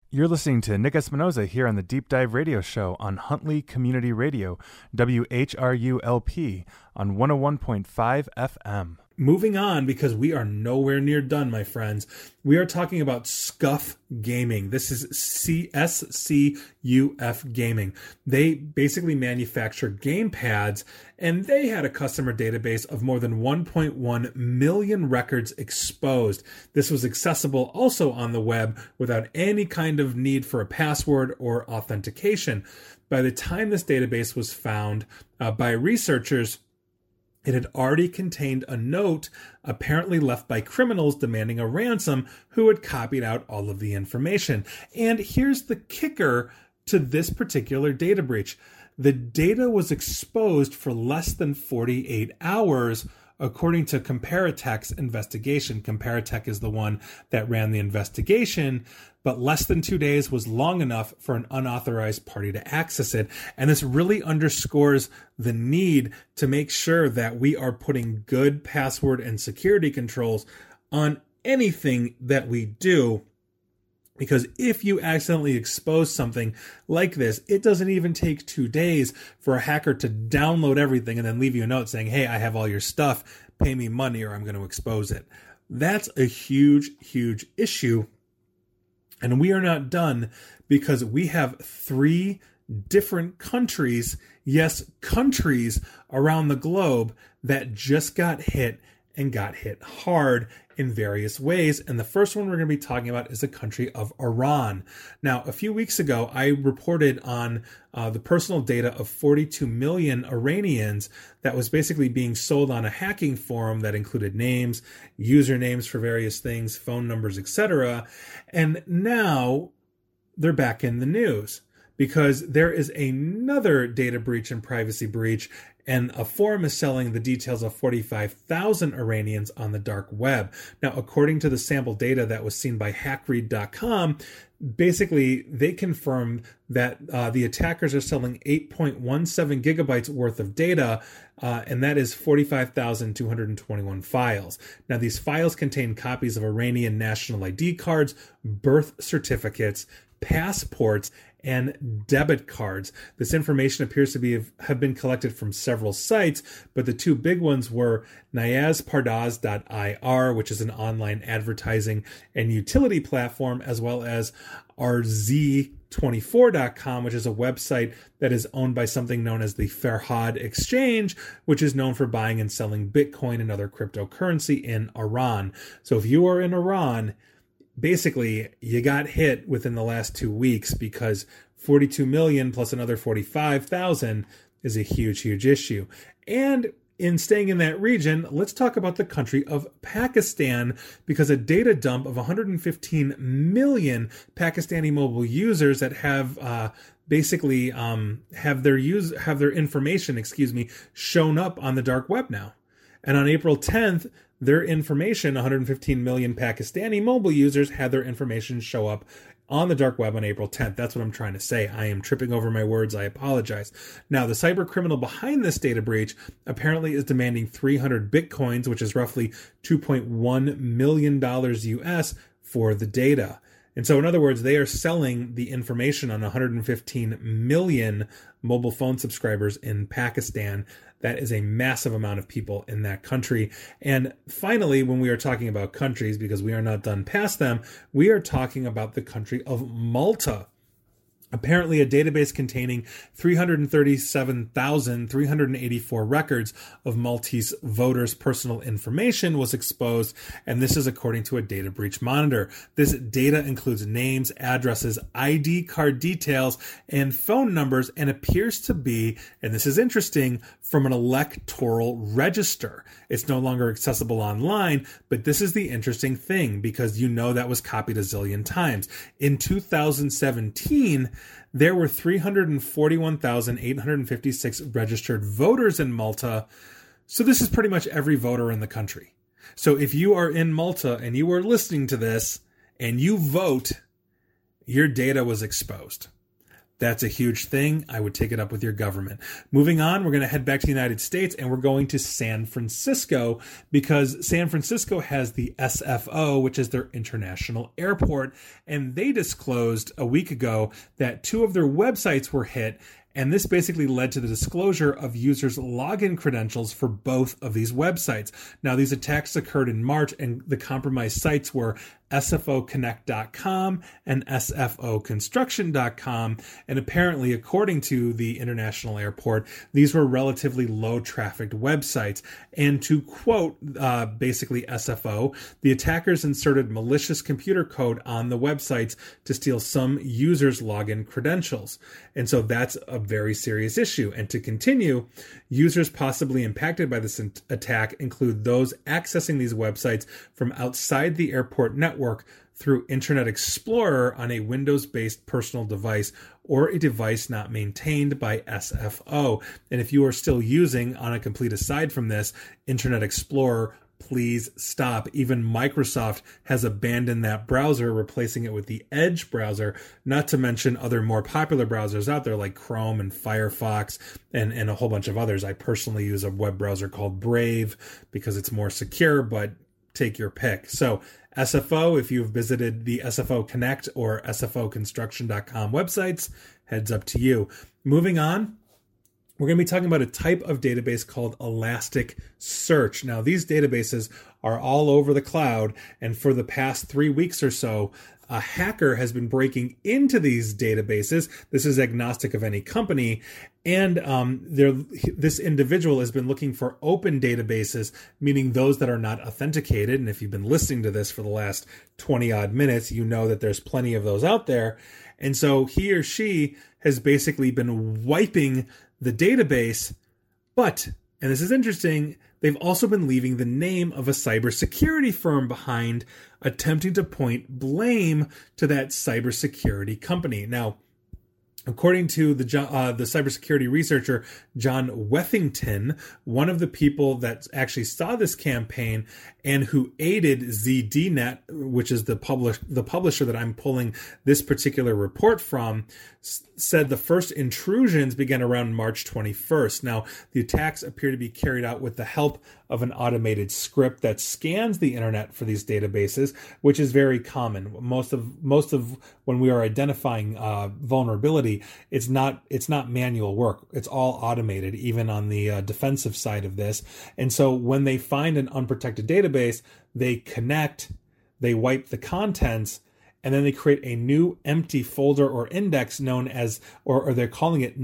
You're listening to Nick Espinoza here on the Deep Dive Radio Show on Huntley Community Radio, WHRULP, on 101.5 FM. Moving on, because we are nowhere near done, my friends. We are talking about Scuf Gaming. This is SCUF Gaming. They basically manufacture game pads, and they had a customer database of more than 1.1 million records exposed. This was accessible also on the web without any kind of need for a password or authentication. By the time this database was found by researchers, it had already contained a note apparently left by criminals demanding a ransom who had copied out all of the information. And here's the kicker to this particular data breach. The data was exposed for less than 48 hours, according to Comparitech's investigation. Comparitech is the one that ran the investigation, but less than 2 days was long enough for an unauthorized party to access it. And this really underscores the need to make sure that we are putting good password and security controls on anything that we do. Because if you accidentally expose something like this, it doesn't even take 2 days for a hacker to download everything and then leave you a note saying, hey, I have all your stuff, pay me money or I'm going to expose it. That's a huge, huge issue. And we are not done, because we have 3 different countries, yes, countries around the globe that just got hit and got hit hard in various ways. And the first one we're going to be talking about is the country of Iran. Now, a few weeks ago, I reported on the personal data of 42 million Iranians that was basically being sold on a hacking forum that included names, usernames for various things, phone numbers, etc. And now they're back in the news, because there is another data breach and privacy breach, and a forum is selling the details of 45,000 Iranians on the dark web. Now, according to the sample data that was seen by hackread.com, basically they confirmed that the attackers are selling 8.17 gigabytes worth of data, and that is 45,221 files. Now, these files contain copies of Iranian national ID cards, birth certificates, passports, and debit cards. This information appears to have been collected from several sites, but the 2 big ones were nayazpardaz.ir, which is an online advertising and utility platform, as well as RZ24.com, which is a website that is owned by something known as the Farhad Exchange, which is known for buying and selling Bitcoin and other cryptocurrency in Iran. So if you are in Iran, basically, you got hit within the last 2 weeks, because 42 million plus another 45,000 is a huge, huge issue. And in staying in that region, let's talk about the country of Pakistan, because a data dump of 115 million Pakistani mobile users that have basically have their information, shown up on the dark web now. And on April 10th, their information, 115 million Pakistani mobile users, had their information show up on the dark web on April 10th. That's what I'm trying to say. I am tripping over my words. I apologize. Now, the cyber criminal behind this data breach apparently is demanding 300 Bitcoins, which is roughly $2.1 million US, for the data. And so, in other words, they are selling the information on 115 million mobile phone subscribers in Pakistan. That is a massive amount of people in that country. And finally, when we are talking about countries, because we are not done past them, we are talking about the country of Malta. Apparently, a database containing 337,384 records of Maltese voters' personal information was exposed, and this is according to a data breach monitor. This data includes names, addresses, ID card details, and phone numbers, and appears to be, and this is interesting, from an electoral register. It's no longer accessible online, but this is the interesting thing, because that was copied a zillion times. In 2017, there were 341,856 registered voters in Malta. So this is pretty much every voter in the country. So if you are in Malta and you are listening to this and you vote, your data was exposed. That's a huge thing. I would take it up with your government. Moving on, we're going to head back to the United States and we're going to San Francisco because San Francisco has the SFO, which is their international airport. And they disclosed a week ago that 2 of their websites were hit. And this basically led to the disclosure of users' login credentials for both of these websites. Now, these attacks occurred in March, and the compromised sites were sfoconnect.com and sfoconstruction.com. And apparently, according to the International Airport, these were relatively low-trafficked websites. And to quote basically SFO, the attackers inserted malicious computer code on the websites to steal some users' login credentials. And so that's a very serious issue. And to continue, users possibly impacted by this attack include those accessing these websites from outside the airport network through Internet Explorer on a Windows-based personal device or a device not maintained by SFO. And if you are still using, on a complete aside from this, Internet Explorer, please stop. Even Microsoft has abandoned that browser, replacing it with the Edge browser, not to mention other more popular browsers out there like Chrome and Firefox and a whole bunch of others. I personally use a web browser called Brave because it's more secure, but take your pick. So SFO, if you've visited the SFO Connect or sfoconstruction.com websites, heads up to you. Moving on, we're going to be talking about a type of database called Elasticsearch. Now, these databases are all over the cloud, and for the past 3 weeks or so, a hacker has been breaking into these databases. This is agnostic of any company. And this individual has been looking for open databases, meaning those that are not authenticated. And if you've been listening to this for the last 20 odd minutes, you know that there's plenty of those out there. And so he or she has basically been wiping the database. But, and this is interesting, they've also been leaving the name of a cybersecurity firm behind, attempting to point blame to that cybersecurity company. Now, according to the cybersecurity researcher John Wethington, one of the people that actually saw this campaign and who aided ZDNet, which is the publisher that I'm pulling this particular report from, said the first intrusions began around March 21st. Now, the attacks appear to be carried out with the help of an automated script that scans the internet for these databases, which is very common. Most of when we are identifying vulnerability, it's not manual work. It's all automated, even on the defensive side of this. And so when they find an unprotected database, they connect, they wipe the contents, and then they create a new empty folder or index known as, or they're calling it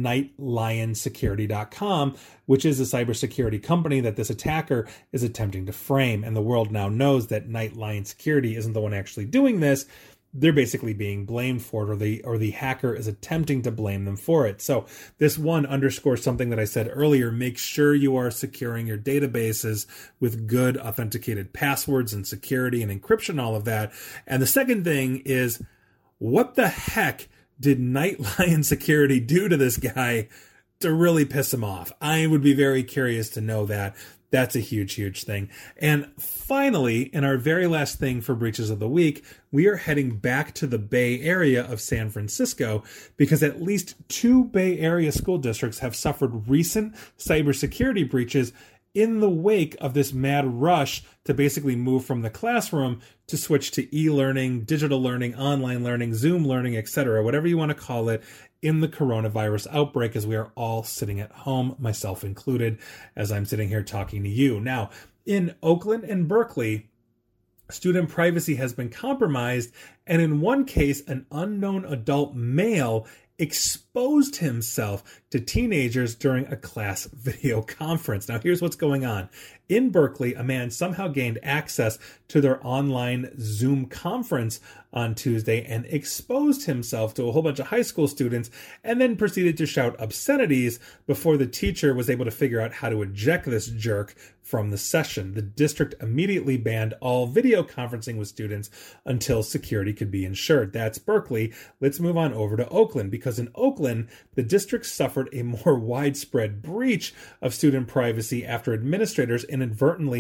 NightLionSecurity.com, which is a cybersecurity company that this attacker is attempting to frame. And the world now knows that Night Lion Security isn't the one actually doing this. They're basically being blamed for it, or the hacker is attempting to blame them for it. So this one underscores something that I said earlier. Make sure you are securing your databases with good authenticated passwords and security and encryption, all of that. And the second thing is, what the heck did Night Lion Security do to this guy to really piss him off? I would be very curious to know that. That's a huge, huge thing. And finally, in our very last thing for Breaches of the Week, we are heading back to the Bay Area of San Francisco because at least 2 Bay Area school districts have suffered recent cybersecurity breaches in the wake of this mad rush to basically move from the classroom to switch to e-learning, digital learning, online learning, Zoom learning, etc., whatever you want to call it, in the coronavirus outbreak, as we are all sitting at home, myself included, as I'm sitting here talking to you. Now, in Oakland and Berkeley, student privacy has been compromised, and in one case, an unknown adult male exposed himself to teenagers during a class video conference. Now, here's what's going on. In Berkeley, a man somehow gained access to their online Zoom conference on Tuesday and exposed himself to a whole bunch of high school students and then proceeded to shout obscenities before the teacher was able to figure out how to eject this jerk from the session. The district immediately banned all video conferencing with students until security could be ensured. That's Berkeley. Let's move on over to Oakland, because in Oakland, the district suffered a more widespread breach of student privacy after administrators inadvertently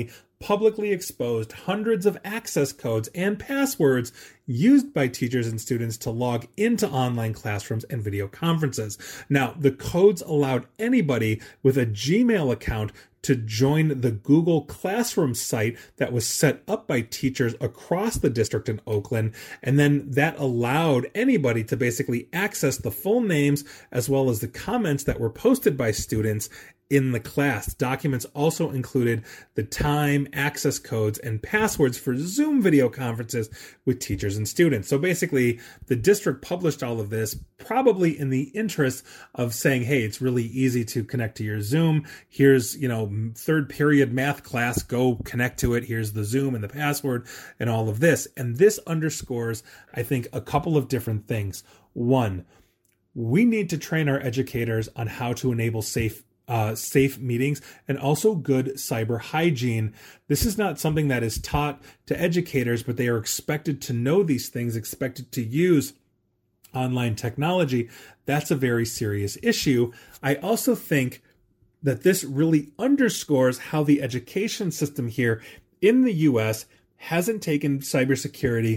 publicly exposed hundreds of access codes and passwords used by teachers and students to log into online classrooms and video conferences. Now, the codes allowed anybody with a Gmail account to join the Google Classroom site that was set up by teachers across the district in Oakland. And then that allowed anybody to basically access the full names as well as the comments that were posted by students in the class. Documents also included the time, access codes, and passwords for Zoom video conferences with teachers and students. So basically, the district published all of this probably in the interest of saying, hey, it's really easy to connect to your Zoom. Here's, third period math class, go connect to it. Here's the Zoom and the password and all of this. And this underscores, I think, a couple of different things. One, we need to train our educators on how to enable safe meetings and also good cyber hygiene. This is not something that is taught to educators, but they are expected to know these things, expected to use online technology. That's a very serious issue. I also think that this really underscores how the education system here in the US hasn't taken cybersecurity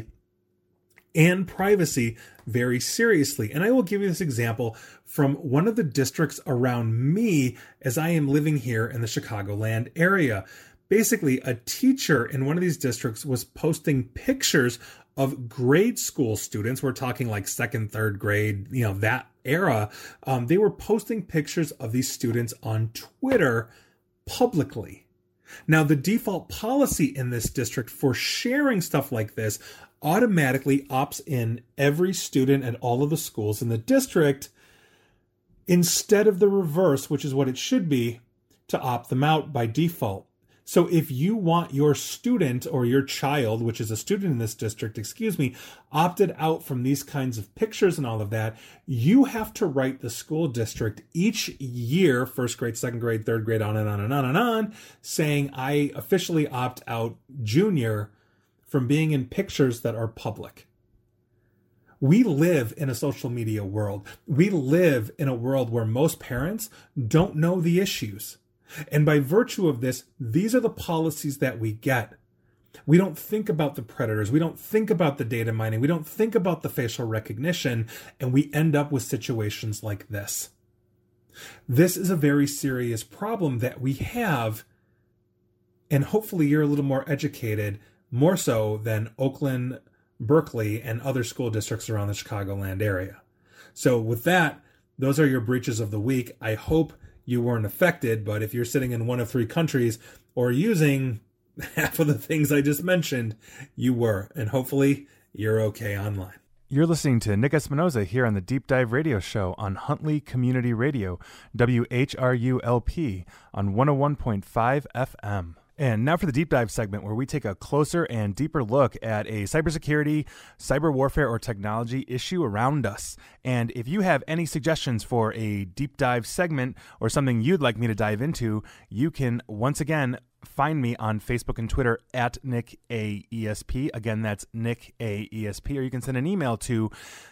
and privacy very seriously. And I will give you this example from one of the districts around me as I am living here in the Chicagoland area. Basically, a teacher in one of these districts was posting pictures of grade school students. We're talking like second, third grade, that era. They were posting pictures of these students on Twitter publicly. Now, the default policy in this district for sharing stuff like this automatically opts in every student at all of the schools in the district instead of the reverse, which is what it should be, to opt them out by default. So if you want your student or your child, which is a student in this district, opted out from these kinds of pictures and all of that, you have to write the school district each year, first grade, second grade, third grade, on and on and on and on, saying, I officially opt out Junior from being in pictures that are public. We live in a social media world. We live in a world where most parents don't know the issues. And by virtue of this, these are the policies that we get. We don't think about the predators. We don't think about the data mining. We don't think about the facial recognition, and we end up with situations like this. This is a very serious problem that we have, and hopefully you're a little more educated, more so than Oakland, Berkeley, and other school districts around the Chicagoland area. So with that, those are your breaches of the week. I hope you weren't affected, but if you're sitting in one of three countries or using half of the things I just mentioned, you were, and hopefully you're okay online. You're listening to Nick Espinoza here on the Deep Dive Radio Show on Huntley Community Radio, WHRULP, on 101.5 FM. And now for the deep dive segment, where we take a closer and deeper look at a cybersecurity, cyber warfare, or technology issue around us. And if you have any suggestions for a deep dive segment or something you'd like me to dive into, you can once again find me on Facebook and Twitter at NickAESP. Again, that's NickAESP. Or you can send an email to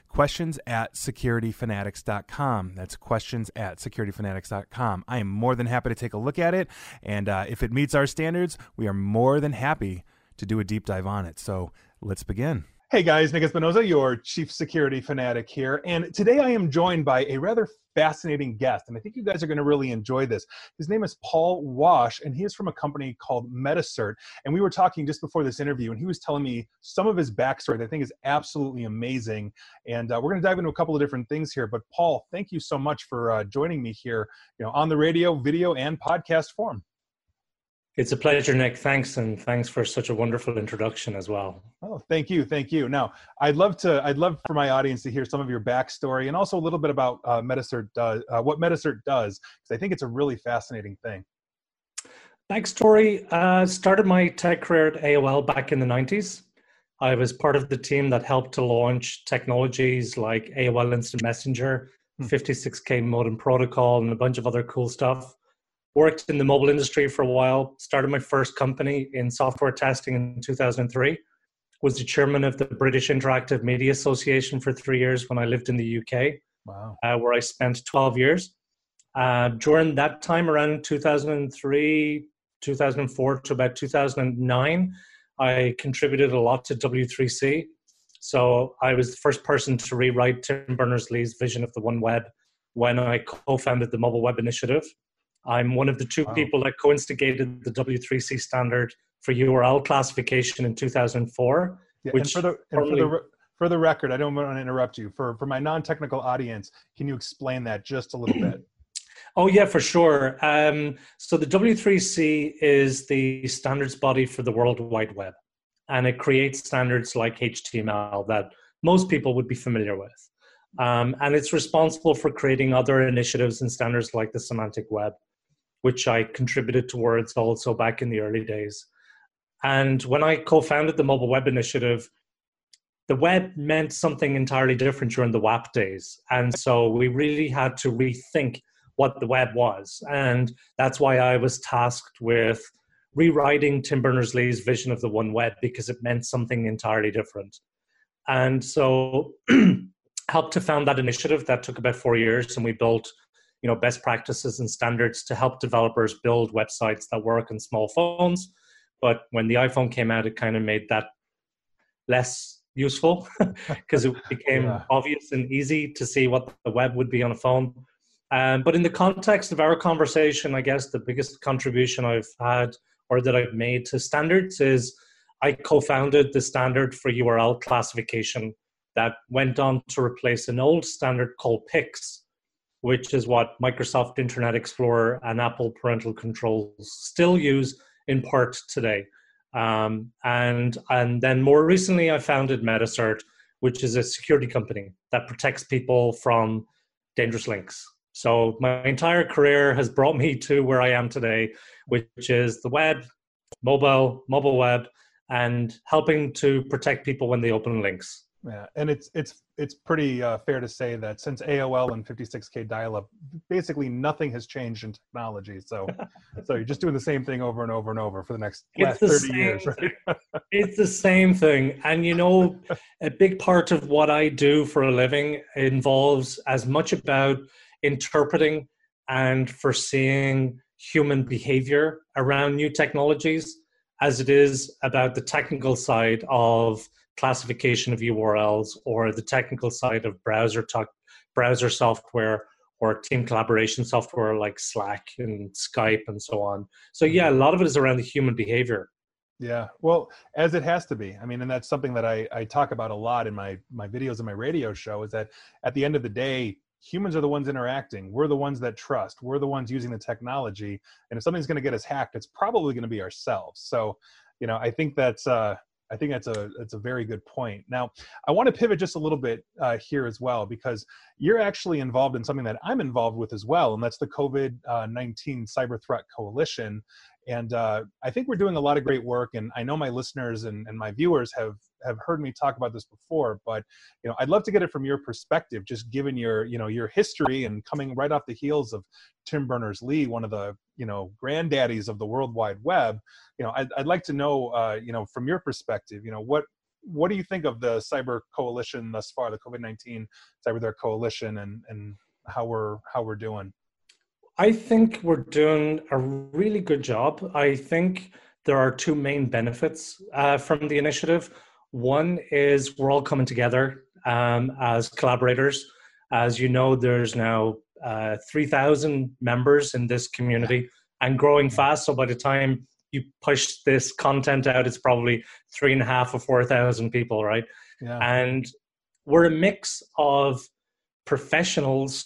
questions@securityfanatics.com. That's questions@securityfanatics.com. I am more than happy to take a look at it. And if it meets our standards, we are more than happy to do a deep dive on it. So let's begin. Hey guys, Nick Espinoza, your chief security fanatic here. And today I am joined by a rather fascinating guest, and I think you guys are going to really enjoy this. His name is Paul Wash, and he is from a company called Metacert. And we were talking just before this interview, and he was telling me some of his backstory that I think is absolutely amazing. And we're going to dive into a couple of different things here. But Paul, thank you so much for joining me here, on the radio, video, and podcast form. It's a pleasure, Nick. Thanks, and thanks for such a wonderful introduction as well. Oh, thank you. Now, I'd love for my audience to hear some of your backstory and also a little bit about Metacert what Metacert does, because I think it's a really fascinating thing. Backstory: started my tech career at AOL back in the 90s. I was part of the team that helped to launch technologies like AOL Instant Messenger, 56K modem protocol, and a bunch of other cool stuff. Worked in the mobile industry for a while, started my first company in software testing in 2003, was the chairman of the British Interactive Media Association for 3 years when I lived in the UK, wow. Where I spent 12 years. During that time, around 2003 2004 to about 2009, I contributed a lot to W3C. So I was the first person to rewrite Tim Berners-Lee's vision of the One Web when I co-founded the Mobile Web Initiative. I'm one of the two people that co-instigated the W3C standard for URL classification in 2004. Yeah, which for the record, I don't want to interrupt you. For my non-technical audience, can you explain that just a little bit? Oh, yeah, for sure. So the W3C is the standards body for the World Wide Web, and it creates standards like HTML that most people would be familiar with. And it's responsible for creating other initiatives and standards like the Semantic Web, which I contributed towards also back in the early days. And when I co-founded the Mobile Web Initiative, the web meant something entirely different during the WAP days. And so we really had to rethink what the web was. And that's why I was tasked with rewriting Tim Berners-Lee's vision of the One Web, because it meant something entirely different. And so helped to found that initiative. That took about 4 years, and we built best practices and standards to help developers build websites that work on small phones. But when the iPhone came out, it kind of made that less useful because it became obvious and easy to see what the web would be on a phone. But in the context of our conversation, I guess the biggest contribution I've had or that I've made to standards is I co-founded the standard for URL classification that went on to replace an old standard called PIX, which is what Microsoft Internet Explorer and Apple parental controls still use in part today. And then more recently, I founded Metacert, which is a security company that protects people from dangerous links. So my entire career has brought me to where I am today, which is the web, mobile web, and helping to protect people when they open links. Yeah, and it's pretty fair to say that since AOL and 56K dial-up, basically nothing has changed in technology. So you're just doing the same thing over and over and over for the last 30 years, right? It's the same thing. And a big part of what I do for a living involves as much about interpreting and foreseeing human behavior around new technologies as it is about the technical side of classification of URLs or the technical side of browser software or team collaboration software like Slack and Skype and so on. So yeah, a lot of it is around the human behavior. Yeah, well, as it has to be. I mean, and that's something that I talk about a lot in my videos and my radio show, is that at the end of the day, humans are the ones interacting. We're the ones that trust. We're the ones using the technology. And if something's going to get us hacked, it's probably going to be ourselves. So, I think that's a very good point. Now, I want to pivot just a little bit here as well, because you're actually involved in something that I'm involved with as well, and that's the COVID-19 Cyber Threat Coalition. And I think we're doing a lot of great work, and I know my listeners and my viewers have heard me talk about this before, but I'd love to get it from your perspective, just given your your history and coming right off the heels of Tim Berners-Lee, one of the granddaddies of the World Wide Web. I'd like to know from your perspective, what do you think of the Cyber Coalition thus far, the COVID-19 Cyber Threat Coalition, and how we're doing? I think we're doing a really good job. I think there are two main benefits from the initiative. One is we're all coming together as collaborators. As you know, there's now 3,000 members in this community and growing fast. So by the time you push this content out, it's probably 3,500 or 4,000 people, right? Yeah. And we're a mix of professionals.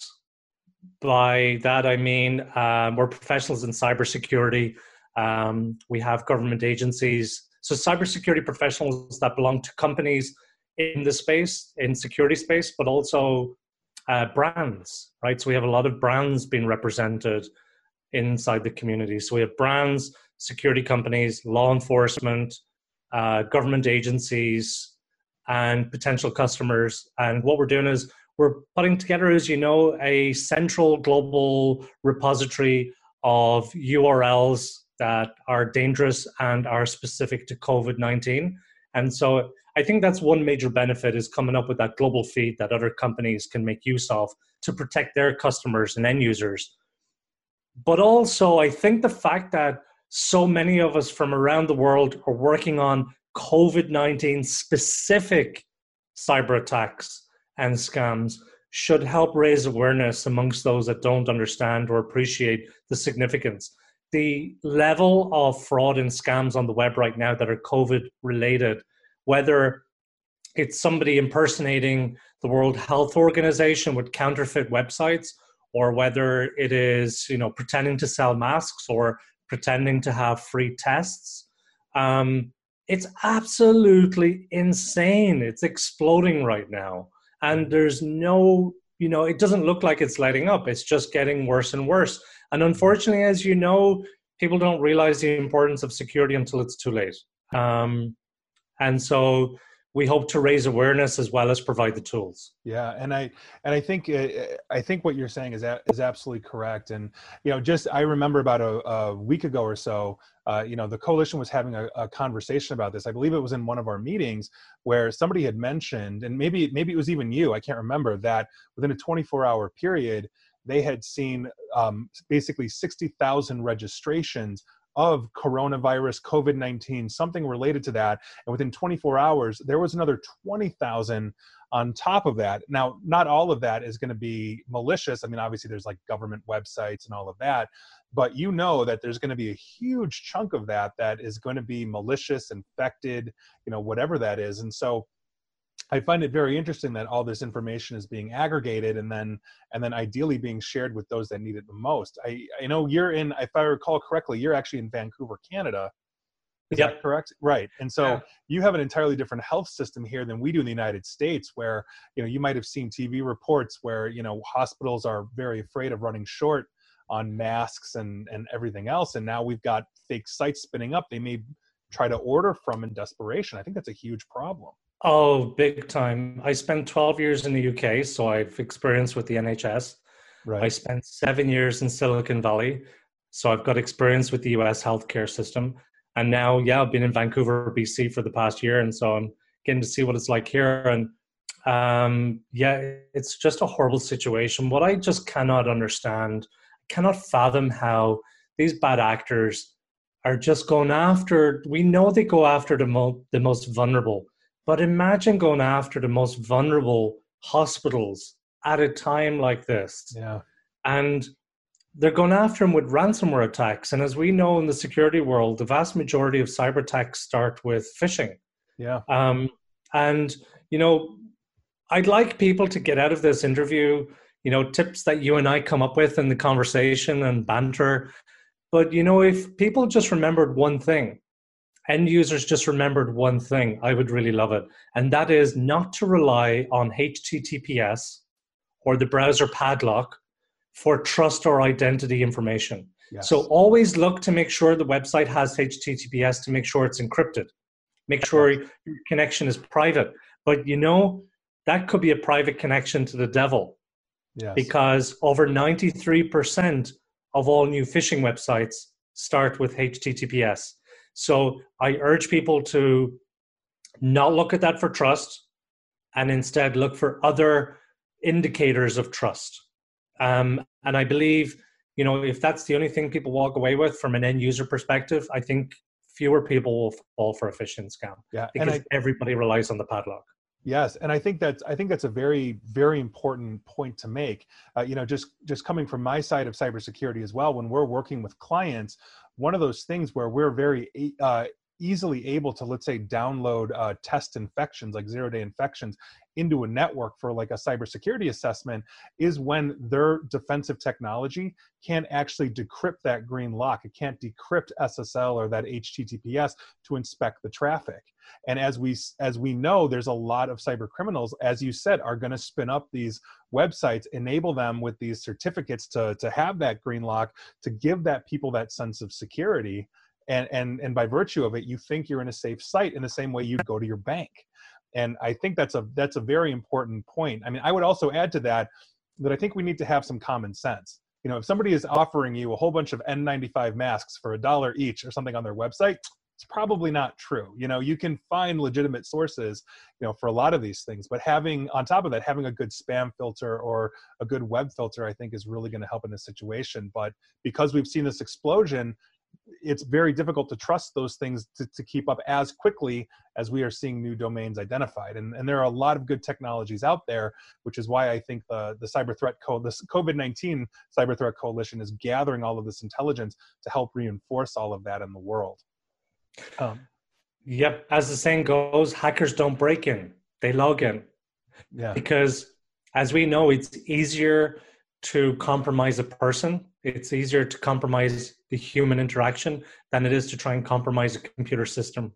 By that, I mean, we're professionals in cybersecurity. We have government agencies. So cybersecurity professionals that belong to companies in the space, in security space, but also brands, right? So we have a lot of brands being represented inside the community. So we have brands, security companies, law enforcement, government agencies, and potential customers. And what we're doing is we're putting together, as you know, a central global repository of URLs that are dangerous and are specific to COVID-19. And so I think that's one major benefit, is coming up with that global feed that other companies can make use of to protect their customers and end users. But also, I think the fact that so many of us from around the world are working on COVID-19 specific cyber attacks and scams should help raise awareness amongst those that don't understand or appreciate the significance. The level of fraud and scams on the web right now that are COVID related, whether it's somebody impersonating the World Health Organization with counterfeit websites, or whether it is, pretending to sell masks or pretending to have free tests. It's absolutely insane. It's exploding right now. And there's no, it doesn't look like it's letting up. It's just getting worse and worse. And unfortunately, as you know, people don't realize the importance of security until it's too late. And so we hope to raise awareness as well as provide the tools. Yeah, and I think what you're saying is absolutely correct. And I remember about a week ago or so, the coalition was having a conversation about this. I believe it was in one of our meetings where somebody had mentioned, and maybe it was even you, I can't remember, that within a 24-hour period they had seen basically 60,000 registrations of coronavirus, COVID-19, something related to that. And within 24 hours, there was another 20,000 on top of that. Now, not all of that is going to be malicious. I mean, obviously there's like government websites and all of that, but that there's going to be a huge chunk of that is going to be malicious, infected, whatever that is. And so I find it very interesting that all this information is being aggregated and then ideally being shared with those that need it the most. I know you're in, if I recall correctly, you're actually in Vancouver, Canada. Is that correct? Right. And so you have an entirely different health system here than we do in the United States, where, you might have seen TV reports where, hospitals are very afraid of running short on masks and everything else. And now we've got fake sites spinning up they may try to order from in desperation. I think that's a huge problem. Oh, big time. I spent 12 years in the UK, so I've experience with the NHS. Right. I spent 7 years in Silicon Valley, so I've got experience with the US healthcare system. And now, I've been in Vancouver, BC for the past year, and so I'm getting to see what it's like here. And it's just a horrible situation. What I just cannot understand, cannot fathom how these bad actors are just going after, we know they go after the most vulnerable. But imagine going after the most vulnerable hospitals at a time like this. Yeah. And they're going after them with ransomware attacks. And as we know in the security world, the vast majority of cyber attacks start with phishing. Yeah. And, I'd like people to get out of this interview, tips that you and I come up with in the conversation and banter. But, if people just remembered one thing, end users just remembered one thing, I would really love it. And that is not to rely on HTTPS or the browser padlock for trust or identity information. Yes. So always look to make sure the website has HTTPS to make sure it's encrypted. Make sure your connection is private. But that could be a private connection to the devil. Yes. Because over 93% of all new phishing websites start with HTTPS. So I urge people to not look at that for trust and instead look for other indicators of trust. And I believe, if that's the only thing people walk away with from an end user perspective, I think fewer people will fall for a phishing scam. Yeah, because everybody relies on the padlock. Yes, and I think that's a very, very important point to make. Just coming from my side of cybersecurity as well, when we're working with clients, one of those things where we're very easily able to, let's say, download test infections, like zero-day infections, into a network for like a cybersecurity assessment is when their defensive technology can't actually decrypt that green lock. It can't decrypt SSL or that HTTPS to inspect the traffic. And as we know, there's a lot of cyber criminals, as you said, are going to spin up these websites, enable them with these certificates to have that green lock, to give that people that sense of security. And by virtue of it, you think you're in a safe site in the same way you'd go to your bank. And I think that's a very important point. I mean, I would also add to that I think we need to have some common sense. If somebody is offering you a whole bunch of N95 masks for $1 each or something on their website, it's probably not true. You can find legitimate sources, for a lot of these things, but on top of that, having a good spam filter or a good web filter, I think is really going to help in this situation. But because we've seen this explosion, it's very difficult to trust those things to keep up as quickly as we are seeing new domains identified. And there are a lot of good technologies out there, which is why I think the COVID-19 Cyber Threat Coalition is gathering all of this intelligence to help reinforce all of that in the world. Yep. As the saying goes, hackers don't break in, they log in. Yeah. Because as we know, it's easier to compromise a person. It's easier to compromise the human interaction than it is to try and compromise a computer system.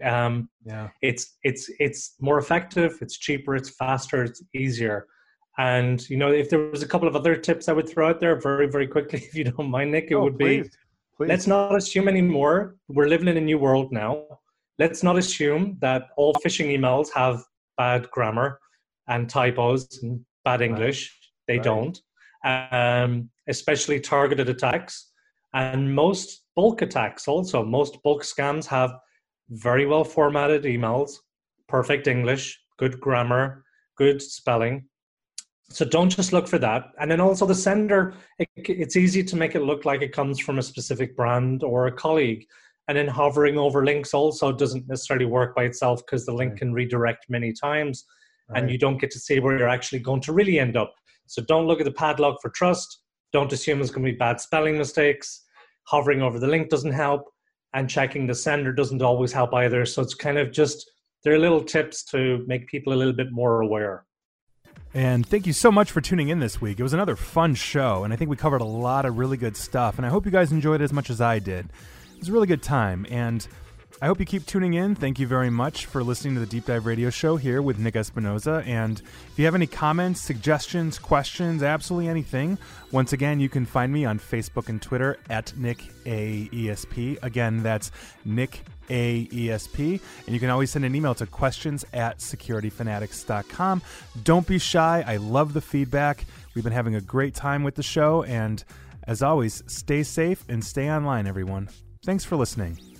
It's more effective, it's cheaper, it's faster, it's easier. And, you know, if there was a couple of other tips I would throw out there very, very quickly, if you don't mind, Nick, it would be, let's not assume anymore. We're living in a new world now. Let's not assume that all phishing emails have bad grammar and typos and bad English. They don't. Especially targeted attacks, and most bulk attacks also. Most bulk scams have very well formatted emails, perfect English, good grammar, good spelling. So don't just look for that. And then also the sender, it's easy to make it look like it comes from a specific brand or a colleague. And then hovering over links also doesn't necessarily work by itself, because the link can redirect many times, and you don't get to see where you're actually going to really end up. So don't look at the padlock for trust. Don't assume there's going to be bad spelling mistakes. Hovering over the link doesn't help, and checking the sender doesn't always help either. So it's kind of just, there are little tips to make people a little bit more aware. And thank you so much for tuning in this week. It was another fun show, and I think we covered a lot of really good stuff, and I hope you guys enjoyed it as much as I did. It was a really good time, and I hope you keep tuning in. Thank you very much for listening to the Deep Dive Radio Show here with Nick Espinoza. And if you have any comments, suggestions, questions, absolutely anything, once again, you can find me on Facebook and Twitter at NickAESP. Again, that's NickAESP. And you can always send an email to questions@securityfanatics.com. Don't be shy. I love the feedback. We've been having a great time with the show. And as always, stay safe and stay online, everyone. Thanks for listening.